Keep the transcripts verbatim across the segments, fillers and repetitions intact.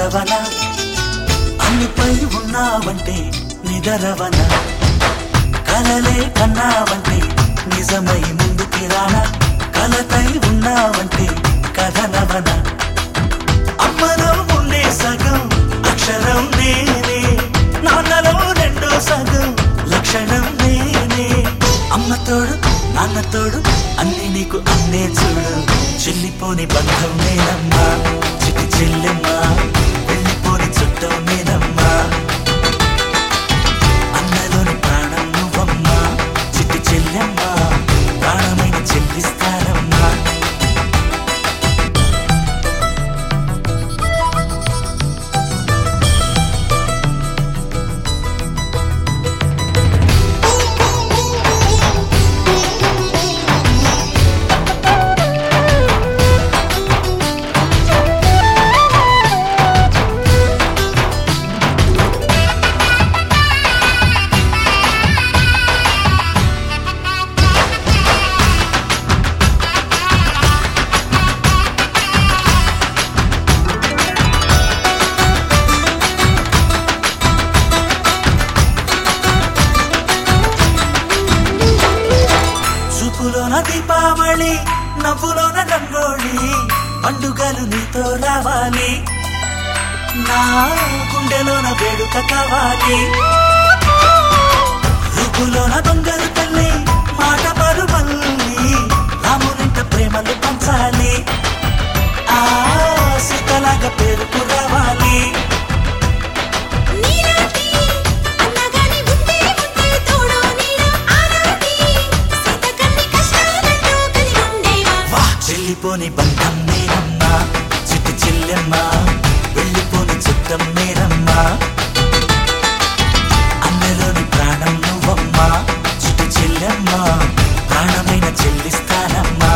నిదరవన అన్నిపై ఉన్నావంటే నిదరవన కలలే కన్నావంటే నిజమై ముందుకి రానా కలతై ఉన్నావంటే కథనవన అమ్మలో ఉండే సగం అక్షరం నేనే నాన్నలో రెండో సగం లక్షణం నేనే అమ్మ తోడు నాన్న తోడు అన్ని నీకు అన్నే చూడు చెల్లిపోని బంధం నేనమ్మా చిట్టి చెల్లెమ్మా వెళ్ళిపోని చుట్టం నేనమ్మా అన్నలోని ప్రాణం నువ్వమ్మా చిట్టి చెల్లెమ్మా ప్రాణమైన చెల్లిస్తానమ్మా చూపులోన దీపావళి నవ్వులోన రంగోళి పండుగలు నీతో రావాలి నా గుండెలోన వేడుక కావాలి రూపులోన దొంగలు తల్లి మాట పరుమల్లి రామునింట ప్రేమలు పంచాలి ఆ సీతలాగా పేరుకు రావాలి వెళ్ళిపోని బంధం నేనమ్మా చిట్టి చెల్లెమ్మా వెళ్ళిపోని చుట్టం నేనమ్మా అన్నలోని ప్రాణం నువ్వమ్మా చిట్టి చెల్లెమ్మా ప్రాణమైన చెల్లిస్తానమ్మా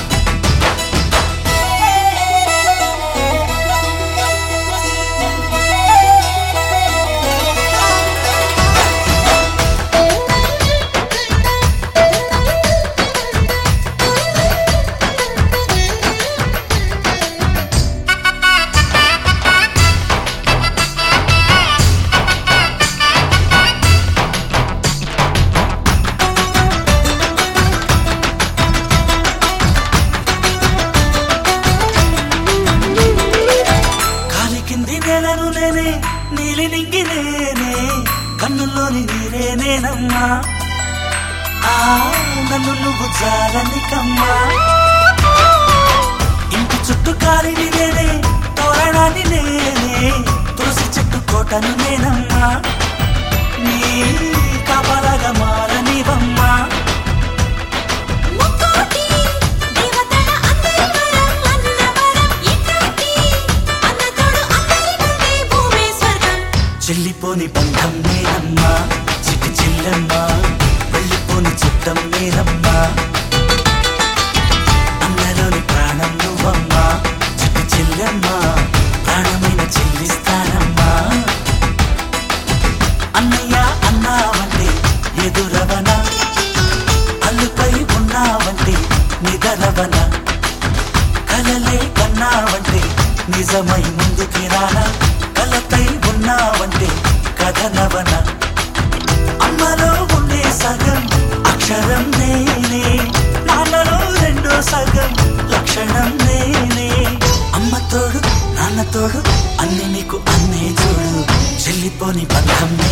నేలను నేనే నీలి నింగి నేనే కన్నుల్లోని నీరే నేనమ్మా ఆ నన్ను నువ్వు జాలనికమ్మా ఇంటి చుట్టూ కాలిని నేనే తోరణాన్ని నేనే తులసి చెట్టు కోటను నేనమ్మా నీ కాపలాగా మారనివమ్మా చెల్లిపోని బంధం నేనమ్మా చిట్టి చెల్లెమ్మా వెళ్ళిపోని చుట్టం నేనమ్మా అన్నలోని ప్రాణం నువ్వమ్మా చిట్టి చెల్లెమ్మా ప్రాణమైన చెల్లిస్తానమ్మా అన్నయ్య అన్నావంటే ఎదురవన అల్లుపై ఉన్నావంటే నిదరవన కలలే కన్నావంటే నిజమై ముందుకి రానా కలతై ఉన్నావంటే కథనవన అమ్మలో ఉండే సగం అక్షరం నేనే నాన్నలో రెండో సగం లక్షణం నేనే అమ్మ తోడు నాన్న తోడు అన్ని నీకు అన్నే చూడు చెల్లిపోని బంధం